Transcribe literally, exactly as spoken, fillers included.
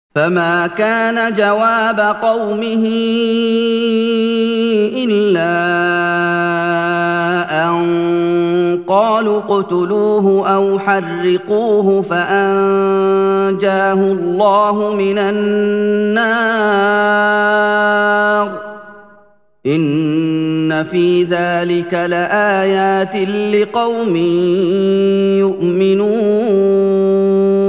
فما كان جواب قومه الا ان قالوا اقتلوه او حرقوه فانجاه الله من النار ان في ذلك لايات لقوم يؤمنون